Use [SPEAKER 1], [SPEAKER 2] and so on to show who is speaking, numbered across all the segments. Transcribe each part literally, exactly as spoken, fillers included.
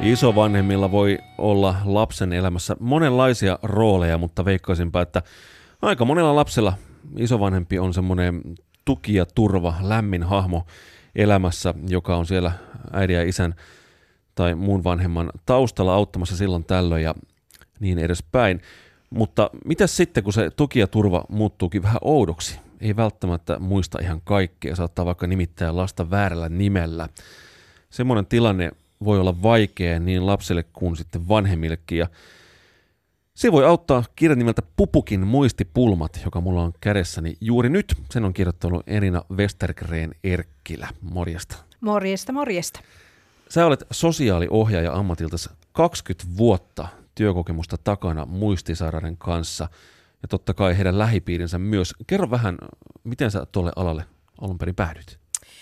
[SPEAKER 1] Isovanhemmilla voi olla lapsen elämässä monenlaisia rooleja, mutta veikkaisinpä, että aika monella lapsella isovanhempi on semmoinen tuki ja turva, lämmin hahmo elämässä, joka on siellä äidin ja isän tai muun vanhemman taustalla auttamassa silloin tällöin ja niin edespäin. Mutta mitäs sitten, kun se tuki ja turva muuttuukin vähän oudoksi? Ei välttämättä muista ihan kaikkea, saattaa vaikka nimittää lasta väärällä nimellä. Semmoinen tilanne voi olla vaikea niin lapselle kuin sitten vanhemmillekin. Ja se voi auttaa kirjan nimeltä Pupukin muistipulmat, joka mulla on kädessäni juuri nyt. Sen on kirjoittanut Elina Westergren Erkkilä. Morjesta.
[SPEAKER 2] Morjesta, morjesta.
[SPEAKER 1] Sä olet sosiaaliohjaaja ammatiltasi kaksikymmentä vuotta työkokemusta takana muistisairaiden kanssa ja totta kai heidän lähipiirinsä myös. Kerro vähän, miten sä tuolle alalle alun perin päädyit?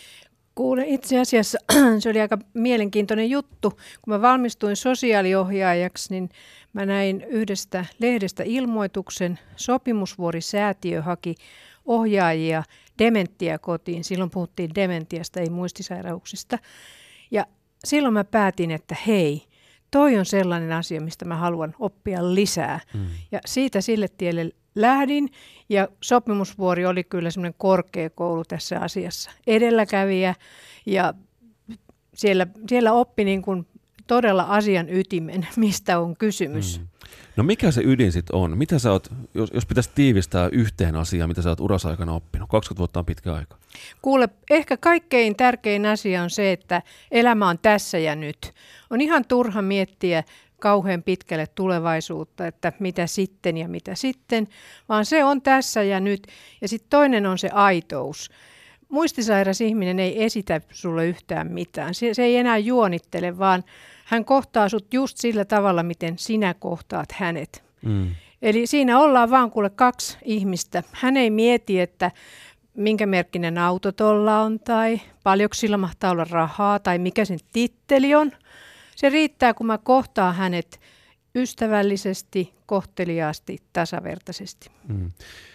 [SPEAKER 2] Kuule, itse asiassa se oli aika mielenkiintoinen juttu. Kun mä valmistuin sosiaaliohjaajaksi, niin mä näin yhdestä lehdestä ilmoituksen. Sopimusvuori-säätiö haki ohjaajia dementiakotiin. Silloin puhuttiin dementiasta, ei muistisairauksista. Ja silloin mä päätin, että hei, toi on sellainen asia, mistä mä haluan oppia lisää. Mm. Ja siitä sille tielle lähdin, ja sopimusvuori oli kyllä semmoinen korkeakoulu tässä asiassa. Edelläkävijä, ja siellä, siellä oppi niin kuin todella asian ytimen, mistä on kysymys. Mm.
[SPEAKER 1] No mikä se ydin sitten on? Mitä sä oot, jos, jos pitäisi tiivistää yhteen asiaan, mitä sä oot urasi aikana oppinut? kaksikymmentä vuotta on pitkä aika.
[SPEAKER 2] Kuule, ehkä kaikkein tärkein asia on se, että elämä on tässä ja nyt. On ihan turha miettiä kauhean pitkälle tulevaisuutta, että mitä sitten ja mitä sitten, vaan se on tässä ja nyt. Ja sitten toinen on se aitous. Muistisairas ihminen ei esitä sulle yhtään mitään. Se, se ei enää juonittele, vaan hän kohtaa sut just sillä tavalla, miten sinä kohtaat hänet. Mm. Eli siinä ollaan vaan kuule kaksi ihmistä. Hän ei mieti, että minkä merkkinen auto tuolla on tai paljonko sillä mahtaa olla rahaa tai mikä sen titteli on. Se riittää, kun mä kohtaan hänet ystävällisesti, kohteliaasti, tasavertaisesti. Mm.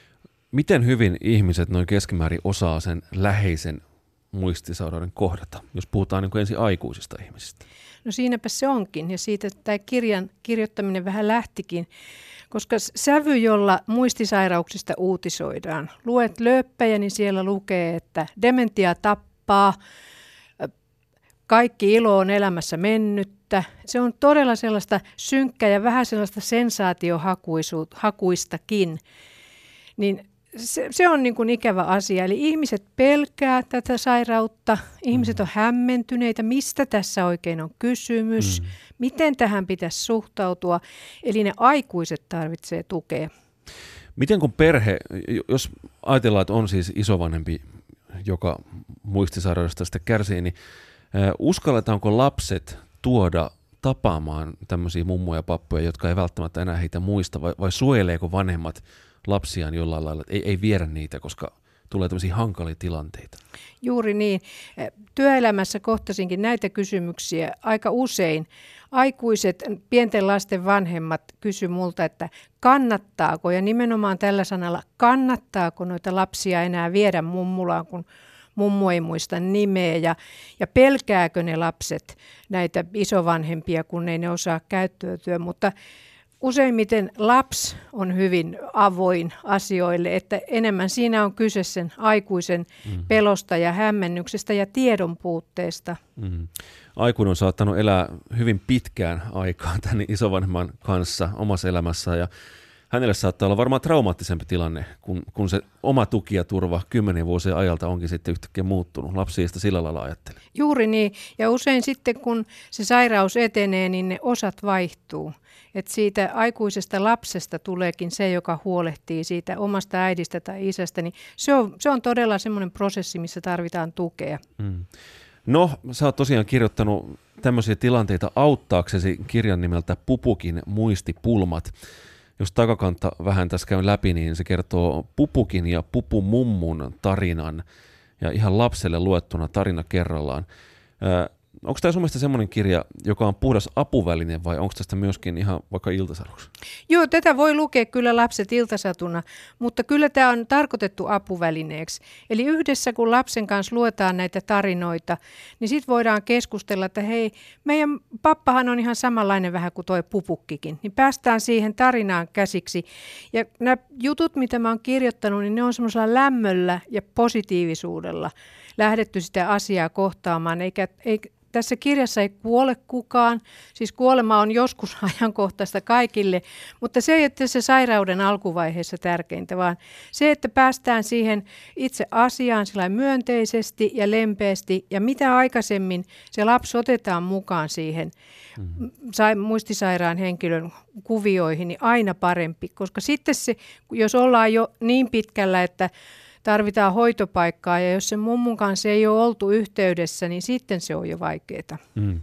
[SPEAKER 1] Miten hyvin ihmiset noin keskimäärin osaa sen läheisen muistisairauden kohdata, jos puhutaan niin kuin ensin aikuisista ihmisistä?
[SPEAKER 2] No siinäpä se onkin, ja siitä tämä kirjan kirjoittaminen vähän lähtikin, koska sävy, jolla muistisairauksista uutisoidaan. Luet lööppejä, niin siellä lukee, että dementia tappaa, kaikki ilo on elämässä mennyttä. Se on todella sellaista synkkää ja vähän sellaista sensaatiohakuistakin. Niin se, se on niin kuin ikävä asia. Eli ihmiset pelkää tätä sairautta, ihmiset on hämmentyneitä, mistä tässä oikein on kysymys, mm. miten tähän pitäisi suhtautua. Eli ne aikuiset tarvitsee tukea.
[SPEAKER 1] Miten kun perhe, jos ajatellaan, että on siis isovanhempi, joka muistisairaudesta sitä kärsii, niin uskalletaanko lapset tuoda tapaamaan tämmöisiä mummoja ja pappoja, jotka ei välttämättä enää heitä muista, vai, vai suojeleeko vanhemmat lapsiaan jollain lailla, että ei, ei viedä niitä, koska tulee tämmöisiä hankalia tilanteita?
[SPEAKER 2] Juuri niin. Työelämässä kohtasinkin näitä kysymyksiä aika usein. Aikuiset, pienten lasten vanhemmat kysy multa, että kannattaako, ja nimenomaan tällä sanalla, kannattaako noita lapsia enää viedä mummulaan, kun mummu ei muista nimeä, ja, ja pelkääkö ne lapset näitä isovanhempia, kun ei ne osaa käyttäytyä, mutta useimmiten lapsi on hyvin avoin asioille, että enemmän siinä on kyse sen aikuisen mm. pelosta ja hämmennyksestä ja tiedon puutteesta. Mm.
[SPEAKER 1] Aikuinen on saattanut elää hyvin pitkään aikaa tämän isovanhemman kanssa omassa elämässään, ja hänelle saattaa olla varmaan traumaattisempi tilanne, kun, kun se oma tuki ja turva kymmenen vuosien ajalta onkin sitten yhtäkkiä muuttunut. Lapsi ei sitä sillä lailla ajattele.
[SPEAKER 2] Juuri niin. Ja usein sitten, kun se sairaus etenee, niin ne osat vaihtuu. Et siitä aikuisesta lapsesta tuleekin se, joka huolehtii siitä omasta äidistä tai isästä. Niin se, on, se on todella semmoinen prosessi, missä tarvitaan tukea. Mm.
[SPEAKER 1] No, sä oot tosiaan kirjoittanut tämmöisiä tilanteita auttaaksesi kirjan nimeltä Pupukin muistipulmat. Jos takakantta vähän tässä käyn läpi, niin se kertoo Pupukin ja Pupumummun tarinan ja ihan lapselle luettuna tarina kerrallaan. onko tämä sun mielestä semmoinen kirja, joka on puhdas apuväline vai onko tästä myöskin ihan vaikka iltasaduksi?
[SPEAKER 2] Joo, tätä voi lukea kyllä lapset iltasatuna, mutta kyllä tämä on tarkoitettu apuvälineeksi. Eli yhdessä kun lapsen kanssa luetaan näitä tarinoita, niin sitten voidaan keskustella, että hei, meidän pappahan on ihan samanlainen vähän kuin toi pupukkikin. Niin päästään siihen tarinaan käsiksi. Ja nämä jutut, mitä mä oon kirjoittanut, niin ne on semmoisella lämmöllä ja positiivisuudella lähdetty sitä asiaa kohtaamaan, eikä, eikä tässä kirjassa ei kuole kukaan, siis kuolema on joskus ajankohtaista kaikille, mutta se ei ole se sairauden alkuvaiheessa tärkeintä, vaan se, että päästään siihen itse asiaan sillä myönteisesti ja lempeästi, ja mitä aikaisemmin se lapsi otetaan mukaan siihen mm-hmm. muistisairaan henkilön kuvioihin, niin aina parempi, koska sitten se, jos ollaan jo niin pitkällä, että tarvitaan hoitopaikkaa ja jos sen mummun kanssa ei ole oltu yhteydessä, niin sitten se on jo vaikeaa. Mm.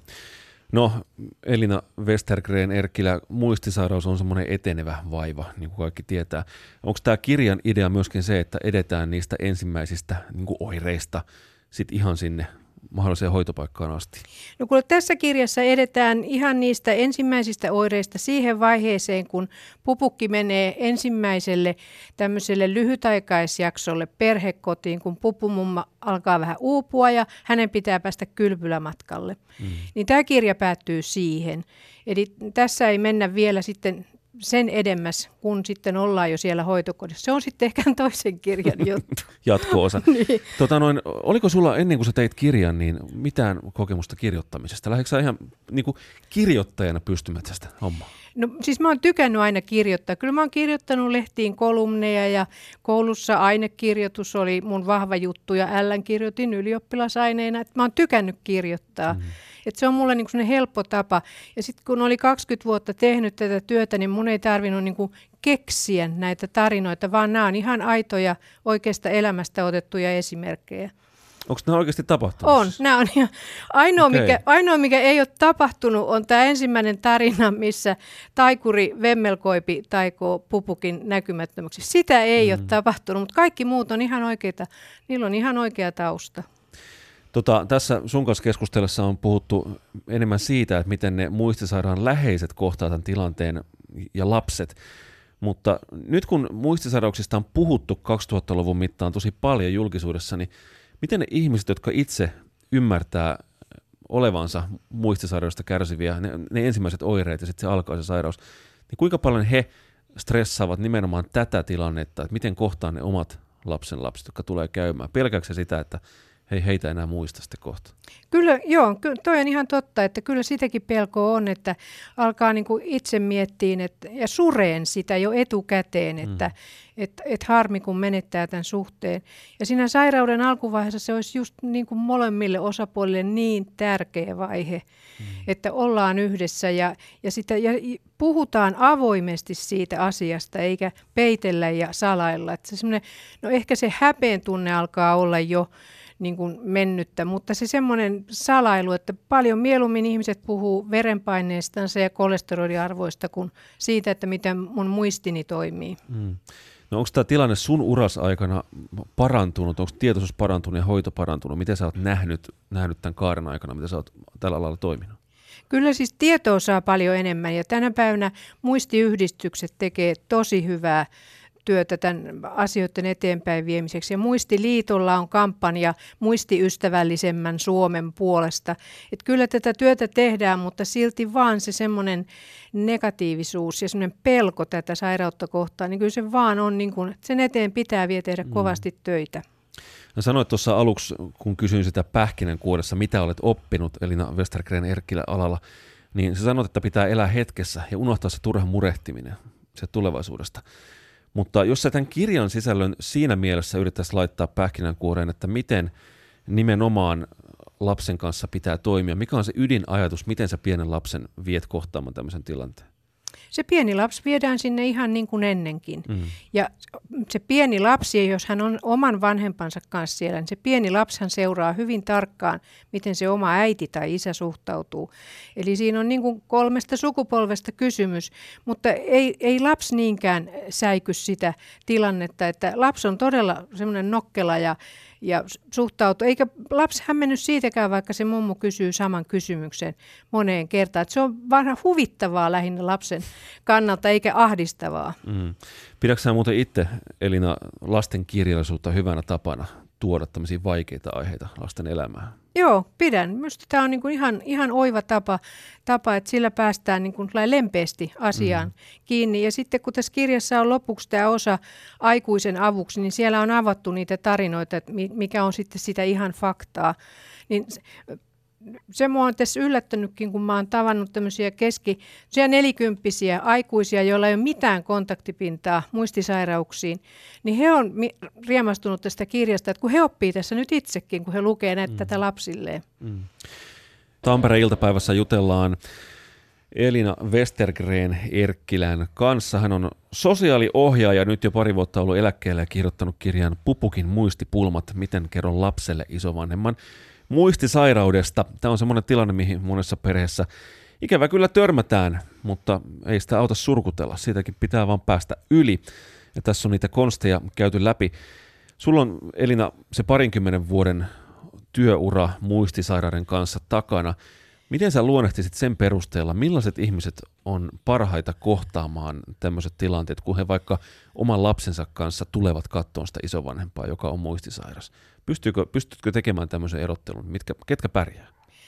[SPEAKER 1] No Elina Westergren Erkkilä, muistisairaus on semmoinen etenevä vaiva, niin kuin kaikki tietää. Onko tämä kirjan idea myöskin se, että edetään niistä ensimmäisistä niin kuin oireista sit ihan sinne mahdolliseen hoitopaikkaan asti?
[SPEAKER 2] No kun tässä kirjassa edetään ihan niistä ensimmäisistä oireista siihen vaiheeseen, kun pupukki menee ensimmäiselle tämmöiselle lyhytaikaisjaksolle perhekotiin, kun pupumumma alkaa vähän uupua ja hänen pitää päästä kylpylämatkalle. Mm. Niin tämä kirja päättyy siihen. Eli tässä ei mennä vielä sitten sen edemmäs, kun sitten ollaan jo siellä hoitokodissa. Se on sitten ehkä toisen kirjan juttu.
[SPEAKER 1] Jatko-osa. Niin. Tota noin, oliko sulla ennen kuin sä teit kirjan, niin mitään kokemusta kirjoittamisesta? Lähdetkö sä ihan niin kuin kirjoittajana pystymättä hommaa?
[SPEAKER 2] No siis mä oon tykännyt aina kirjoittaa. Kyllä mä oon kirjoittanut lehtiin kolumneja ja koulussa ainekirjoitus oli mun vahva juttu ja ällän kirjoitin ylioppilasaineena. Et mä oon tykännyt kirjoittaa. Mm. Et se on mulle niinku sellainen helppo tapa. Ja sitten kun oli kaksikymmentä vuotta tehnyt tätä työtä, niin mun ei tarvinnut niinku keksiä näitä tarinoita, vaan nämä on ihan aitoja oikeasta elämästä otettuja esimerkkejä.
[SPEAKER 1] Onko nämä oikeasti tapahtunut?
[SPEAKER 2] On. Nämä on ihan, ainoa, okay. mikä, ainoa, mikä ei ole tapahtunut, on tämä ensimmäinen tarina, missä taikuri Vemmelkoipi taikoo pupukin näkymättömäksi. Sitä ei mm. ole tapahtunut, mutta kaikki muut on ihan oikeita. Niillä on ihan oikea tausta.
[SPEAKER 1] Tota, tässä sun kanssa keskustellessa on puhuttu enemmän siitä, että miten ne muistisairaan läheiset kohtaa tämän tilanteen ja lapset. Mutta nyt kun muistisairauksista on puhuttu kaksituhattaluvun mittaan tosi paljon julkisuudessa, niin miten ne ihmiset, jotka itse ymmärtää olevansa muistisairaudesta kärsiviä, ne, ne ensimmäiset oireet ja sitten se alkaa se sairaus, niin kuinka paljon he stressaavat nimenomaan tätä tilannetta, että miten kohtaa ne omat lapsenlapset, jotka tulee käymään? Pelkääkö se sitä, että hei, heitä enää muista sitten kohta?
[SPEAKER 2] Kyllä, joo, toi on ihan totta, että kyllä sitäkin pelkoa on, että alkaa niin kuin itse miettiin että, ja sureen sitä jo etukäteen, että mm. et, et harmi kun menettää tämän suhteen. Ja siinä sairauden alkuvaiheessa se olisi just niin kuin molemmille osapuolille niin tärkeä vaihe, mm. että ollaan yhdessä ja, ja, sitä, ja puhutaan avoimesti siitä asiasta eikä peitellä ja salailla. Että se no ehkä se häpeen tunne alkaa olla jo niin kuin mennyttä, mutta se semmoinen salailu, että paljon mieluummin ihmiset puhuu verenpaineestansa ja kolesteroliarvoista kuin siitä, että miten mun muistini toimii. Mm.
[SPEAKER 1] No onko tämä tilanne sun uras aikana parantunut, onko tietoisuus parantunut ja hoito parantunut? Miten sä oot nähnyt, nähnyt tämän kaaren aikana, mitä sä oot tällä alalla toiminut?
[SPEAKER 2] Kyllä siis tietoa saa paljon enemmän ja tänä päivänä muistiyhdistykset tekee tosi hyvää työtä tämän asioiden eteenpäin viemiseksi. Ja Muistiliitolla on kampanja muistiystävällisemmän Suomen puolesta. Että kyllä tätä työtä tehdään, mutta silti vaan se semmoinen negatiivisuus ja semmoinen pelko tätä sairautta kohtaan, niin kyllä se vaan on, niin kuin, että sen eteen pitää vielä tehdä kovasti töitä.
[SPEAKER 1] No sanoit tuossa aluksi, kun kysyin sitä pähkinänkuoressa, mitä olet oppinut Elina Westergren Erkkilä alalla, niin sä sanoit, että pitää elää hetkessä ja unohtaa se turha murehtiminen se tulevaisuudesta. Mutta jos sä tämän kirjan sisällön siinä mielessä yrittäisi laittaa pähkinänkuoreen, että miten nimenomaan lapsen kanssa pitää toimia, mikä on se ydinajatus, miten sä pienen lapsen viet kohtaamaan tämmöisen tilanteen?
[SPEAKER 2] Se pieni lapsi viedään sinne ihan niin kuin ennenkin. Mm. Ja se pieni lapsi, jos hän on oman vanhempansa kanssa siellä, niin se pieni lapsihan seuraa hyvin tarkkaan, miten se oma äiti tai isä suhtautuu. Eli siinä on niin kuin kolmesta sukupolvesta kysymys, mutta ei, ei lapsi niinkään säiky sitä tilannetta, että lapsi on todella semmoinen nokkela ja ja suhtautua. Eikä lapsi hämmennyt siitäkään, vaikka se mummo kysyy saman kysymyksen moneen kertaan. Että se on vähän huvittavaa lähinnä lapsen kannalta, eikä ahdistavaa.
[SPEAKER 1] Mm. Pidätkö sinä muuten itse, Elina, lasten kirjallisuutta hyvänä tapana tuoda tämmöisiä vaikeita aiheita lasten elämään?
[SPEAKER 2] Joo, pidän. Minusta tämä on niin kuin ihan, ihan oiva tapa, tapa, että sillä päästään niin kuin lempeästi asiaan mm. kiinni. Ja sitten kun tässä kirjassa on lopuksi tämä osa aikuisen avuksi, niin siellä on avattu niitä tarinoita, että mikä on sitten sitä ihan faktaa. Niin se mua on tässä yllättänytkin, kun mä oon tavannut tämmöisiä keski, nelikymppisiä aikuisia, joilla ei ole mitään kontaktipintaa muistisairauksiin, niin he on riemastunut tästä kirjasta, että kun he oppii tässä nyt itsekin, kun he lukee näitä mm. tätä lapsilleen. Mm.
[SPEAKER 1] Tampereen iltapäivässä jutellaan Elina Westergren Erkkilän kanssa. Hän on sosiaaliohjaaja, nyt jo pari vuotta ollut eläkkeellä ja kirjoittanut kirjan Pupukin muistipulmat, miten kerron lapselle isovanhemman muistisairaudesta. Tämä on semmoinen tilanne, mihin monessa perheessä ikävä kyllä törmätään, mutta ei sitä auta surkutella. Siitäkin pitää vaan päästä yli. Ja tässä on niitä konsteja käyty läpi. Sulla on, Elina, se parinkymmenen vuoden työura muistisairauden kanssa takana. Miten sä luonnehtisit sen perusteella, millaiset ihmiset on parhaita kohtaamaan tämmöiset tilanteet, kun he vaikka oman lapsensa kanssa tulevat katsomaan sitä isovanhempaa, joka on muistisairas? Pystytkö, pystytkö tekemään tämmöisen erottelun? Mitkä, ketkä pärjää?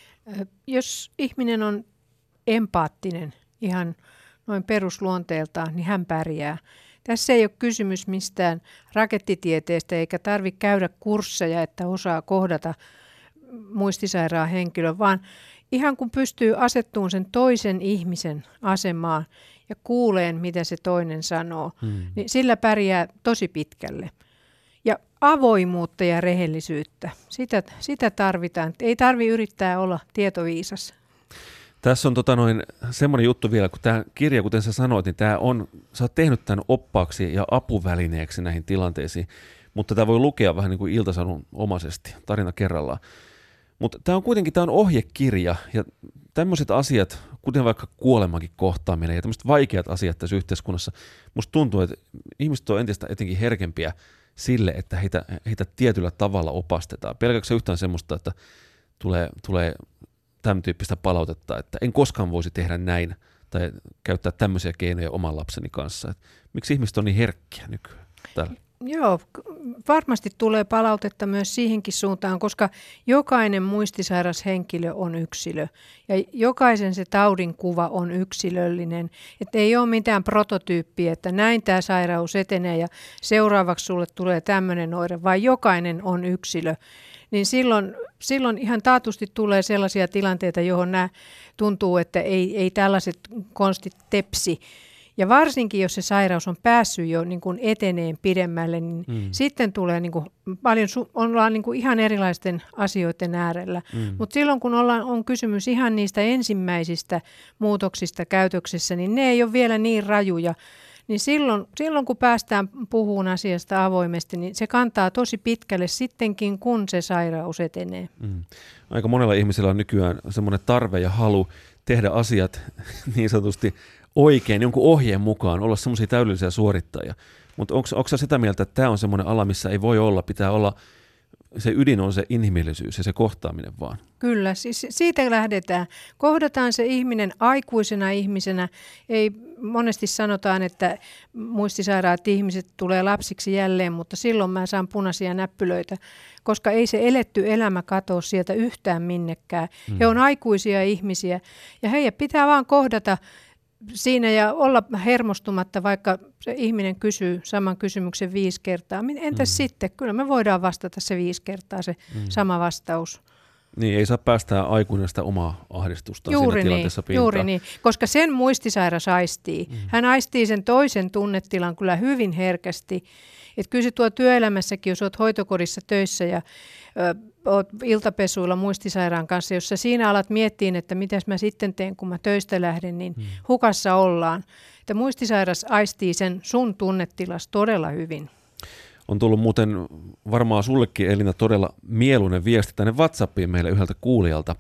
[SPEAKER 2] Jos ihminen on empaattinen ihan noin perusluonteeltaan, niin hän pärjää. Tässä ei ole kysymys mistään rakettitieteestä eikä tarvitse käydä kursseja, että osaa kohdata muistisairaan henkilön, vaan ihan kun pystyy asettumaan sen toisen ihmisen asemaan ja kuuleen, mitä se toinen sanoo, hmm. niin sillä pärjää tosi pitkälle. Ja avoimuutta ja rehellisyyttä, sitä, sitä tarvitaan. Ei tarvitse yrittää olla tietoviisas.
[SPEAKER 1] Tässä on tota noin semmoinen juttu vielä, kun tämä kirja, kuten sä sanoit, niin tämä on, sä oot tehnyt tämän oppaaksi ja apuvälineeksi näihin tilanteisiin, mutta tämä voi lukea vähän niin kuin iltasadun omaisesti, tarina kerrallaan. Mutta tämä on kuitenkin tämä on ohjekirja ja tämmöiset asiat, kuten vaikka kuolemankin kohtaaminen ja tämmöiset vaikeat asiat tässä yhteiskunnassa, musta tuntuu, että ihmiset on entistä etenkin herkempiä sille, että heitä, heitä tietyllä tavalla opastetaan. Pelkääkö se yhtään semmoista, että tulee, tulee tämän tyyppistä palautetta, että en koskaan voisi tehdä näin tai käyttää tämmöisiä keinoja oman lapseni kanssa. Et miksi ihmiset on niin herkkiä nykyään tällä?
[SPEAKER 2] Joo, varmasti tulee palautetta myös siihenkin suuntaan, koska jokainen muistisairas henkilö on yksilö ja jokaisen se taudin kuva on yksilöllinen. Että ei ole mitään prototyyppiä, että näin tämä sairaus etenee ja seuraavaksi sulle tulee tämmöinen oire, vaan jokainen on yksilö. Niin silloin, silloin ihan taatusti tulee sellaisia tilanteita, johon nämä tuntuu, että ei, ei tällaiset konstit tepsi. Ja varsinkin, jos se sairaus on päässyt jo niin kuin eteneen pidemmälle, niin mm. sitten tulee niin kuin paljon, ollaan niin kuin ihan erilaisten asioiden äärellä. Mm. Mutta silloin, kun ollaan, on kysymys ihan niistä ensimmäisistä muutoksista käytöksessä, niin ne ei ole vielä niin rajuja. Niin silloin, silloin, kun päästään puhumaan asiasta avoimesti, niin se kantaa tosi pitkälle sittenkin, kun se sairaus etenee. Mm.
[SPEAKER 1] Aika monella ihmisellä on nykyään semmoinen tarve ja halu tehdä asiat niin sanotusti oikein, jonkun ohjeen mukaan, olla semmoisia täydellisiä suorittajia. Mutta onko sä sitä mieltä, että tämä on semmoinen ala, missä ei voi olla, pitää olla, se ydin on se inhimillisyys ja se kohtaaminen vaan?
[SPEAKER 2] Kyllä, siis siitä lähdetään. Kohdataan se ihminen aikuisena ihmisenä. Ei monesti sanotaan, että muistisairaat ihmiset tulee lapsiksi jälleen, mutta silloin mä saan punaisia näppylöitä, koska ei se eletty elämä katoa sieltä yhtään minnekään. Hmm. He on aikuisia ihmisiä ja heidän pitää vaan kohdata siinä ja olla hermostumatta, vaikka se ihminen kysyy saman kysymyksen viisi kertaa. Entäs mm. sitten? Kyllä me voidaan vastata se viisi kertaa se mm. sama vastaus.
[SPEAKER 1] Niin, ei saa päästää aikuinen sitä omaa ahdistustaan
[SPEAKER 2] juuri
[SPEAKER 1] siinä
[SPEAKER 2] niin,
[SPEAKER 1] tilanteessa pintaan.
[SPEAKER 2] Juuri niin, koska sen muistisairas aistii. Mm. Hän aistii sen toisen tunnetilan kyllä hyvin herkästi. Että kyllä se tuo työelämässäkin, jos olet hoitokodissa töissä ja ö, olet iltapesuilla muistisairaan kanssa, jos sä siinä alat miettiä, että mitäs mä sitten teen, kun mä töistä lähden, niin hmm. hukassa ollaan. Että muistisairas aistii sen sun tunnetilas todella hyvin.
[SPEAKER 1] On tullut muuten varmaan sullekin, Elina, todella mieluinen viesti tänne WhatsAppiin meille yhdeltä kuulijalta.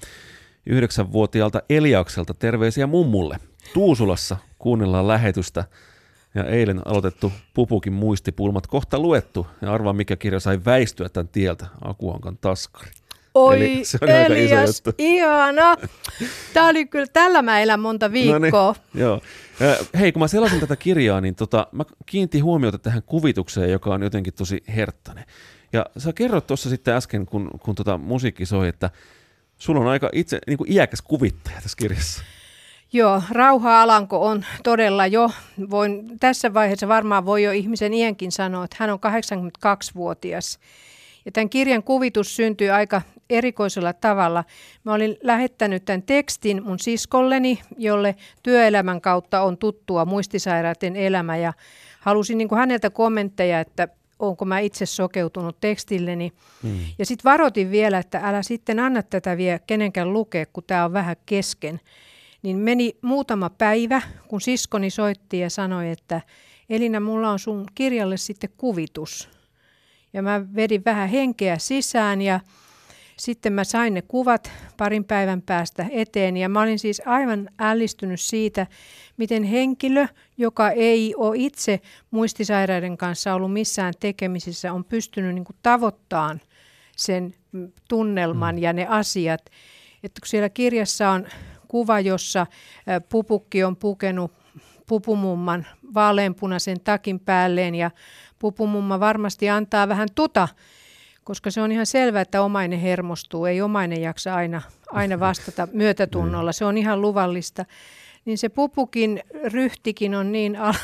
[SPEAKER 1] Yhdeksänvuotiaalta Eliakselta terveisiä mummulle. Tuusulassa kuunnellaan lähetystä. Ja eilen aloitettu Pupukin muistipulmat kohta luettu. Ja arvaa, mikä kirja sai väistyä tämän tieltä. Akuankan taskari.
[SPEAKER 2] Oi
[SPEAKER 1] Eli se on aika iso
[SPEAKER 2] Elias,
[SPEAKER 1] juttu.
[SPEAKER 2] ihana. Tämä oli kyllä, tällä mä elän monta viikkoa.
[SPEAKER 1] No niin, joo. Hei, kun mä selasin tätä kirjaa, niin tota, mä kiinnitin huomiota tähän kuvitukseen, joka on jotenkin tosi herttainen. Ja sä kerroit tuossa sitten äsken, kun, kun tota musiikki soi, että sulla on aika itse niin kuin iäkäs kuvittaja tässä kirjassa.
[SPEAKER 2] Joo, Rauha Alanko on todella jo, voin, tässä vaiheessa varmaan voi jo ihmisen iänkin sanoa, että hän on kahdeksankymmentäkaksivuotias. Ja tämän kirjan kuvitus syntyi aika erikoisella tavalla. Mä olin lähettänyt tämän tekstin mun siskolleni, jolle työelämän kautta on tuttua muistisairaiden elämä. Ja halusin niin kuin häneltä kommentteja, että onko mä itse sokeutunut tekstilleni. Hmm. Ja sitten varoitin vielä, että älä sitten anna tätä vielä kenenkään lukea, kun tämä on vähän kesken. Niin meni muutama päivä, kun siskoni soitti ja sanoi, että Elina, mulla on sun kirjalle sitten kuvitus. Ja mä vedin vähän henkeä sisään ja sitten mä sain ne kuvat parin päivän päästä eteen. Ja mä olin siis aivan ällistynyt siitä, miten henkilö, joka ei ole itse muistisairaiden kanssa ollut missään tekemisissä, on pystynyt niin kuin tavoittamaan sen tunnelman mm. ja ne asiat. Että kun siellä kirjassa on kuva, jossa Pupukki on pukenut Pupumumman vaaleanpunaisen takin päälleen ja Pupumumma varmasti antaa vähän tuta, koska se on ihan selvää, että omainen hermostuu. Ei omainen jaksa aina, aina vastata myötätunnolla. Se on ihan luvallista. Niin se Pupukin ryhtikin on niin, al-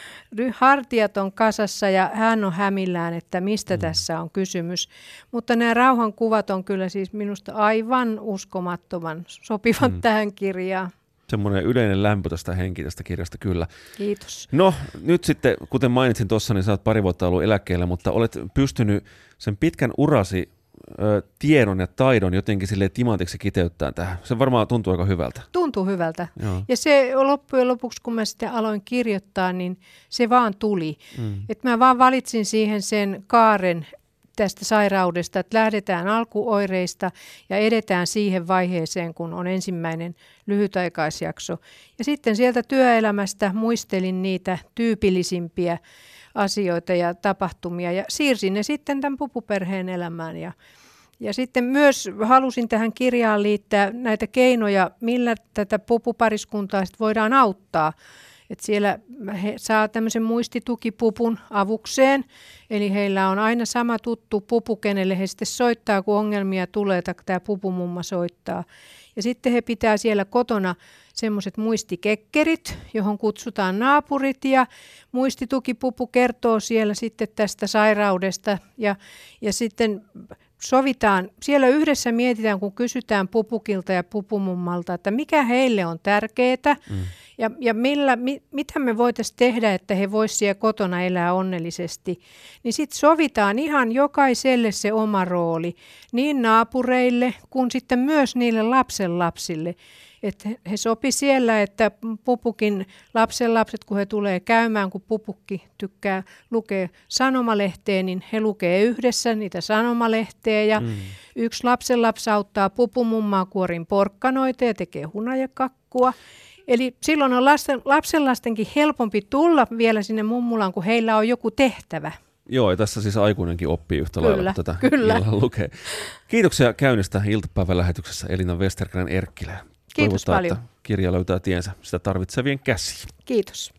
[SPEAKER 2] hartiat on kasassa ja hän on hämillään, että mistä tässä on kysymys. Mutta nämä rauhan kuvat on kyllä siis minusta aivan uskomattoman sopivat mm. tähän kirjaan.
[SPEAKER 1] Semmoinen yleinen lämpö tästä henki tästä kirjasta, kyllä.
[SPEAKER 2] Kiitos.
[SPEAKER 1] No nyt sitten, kuten mainitsin tuossa, niin sä oot pari vuotta ollut eläkkeellä, mutta olet pystynyt sen pitkän urasi ö, tiedon ja taidon jotenkin silleen timantiksi kiteyttää tähän. Se varmaan tuntuu aika hyvältä. Tuntuu
[SPEAKER 2] hyvältä. Joo. Ja se loppujen lopuksi, kun mä sitten aloin kirjoittaa, niin se vaan tuli. Mm. Että mä vaan valitsin siihen sen kaaren tästä sairaudesta, että lähdetään alkuoireista ja edetään siihen vaiheeseen, kun on ensimmäinen lyhytaikaisjakso. Ja sitten sieltä työelämästä muistelin niitä tyypillisimpiä asioita ja tapahtumia ja siirsin ne sitten tämän pupuperheen elämään. Ja, ja sitten myös halusin tähän kirjaan liittää näitä keinoja, millä tätä pupupariskuntaa sitten voidaan auttaa. Että siellä he saa tämmöisen muistitukipupun avukseen, eli heillä on aina sama tuttu pupu, kenelle he sitten soittaa, kun ongelmia tulee, tai tämä pupumumma soittaa. Ja sitten he pitää siellä kotona semmoiset muistikekkerit, johon kutsutaan naapurit, ja muistitukipupu kertoo siellä sitten tästä sairaudesta, ja, ja sitten sovitaan, siellä yhdessä mietitään, kun kysytään pupukilta ja pupumummalta, että mikä heille on tärkeää, mm. ja, ja millä, mi, mitä me voitaisiin tehdä, että he voisivat siellä kotona elää onnellisesti. Niin sitten sovitaan ihan jokaiselle se oma rooli, niin naapureille kuin sitten myös niille lapsenlapsille. Että he sopi siellä, että Pupukin lapsenlapset, kun he tulee käymään, kun Pupukki tykkää lukea sanomalehteä, niin he lukee yhdessä niitä sanomalehteä. Ja mm. yksi lapsenlapsi auttaa Pupumummaa kuorin porkkanoita ja tekee hunajakakkua. Eli silloin on lasten, lapsenlastenkin helpompi tulla vielä sinne mummulaan, kun heillä on joku tehtävä.
[SPEAKER 1] Joo, ja tässä siis aikuinenkin oppii yhtä
[SPEAKER 2] kyllä,
[SPEAKER 1] lailla tätä
[SPEAKER 2] kyllä.
[SPEAKER 1] illalla lukee. Kiitoksia käynnistä iltapäivän lähetyksessä Elina Westergren Erkkilä.
[SPEAKER 2] Kiitos
[SPEAKER 1] Toivotaan,
[SPEAKER 2] paljon.
[SPEAKER 1] Että kirja löytää tiensä sitä tarvitsevien käsiin.
[SPEAKER 2] Kiitos.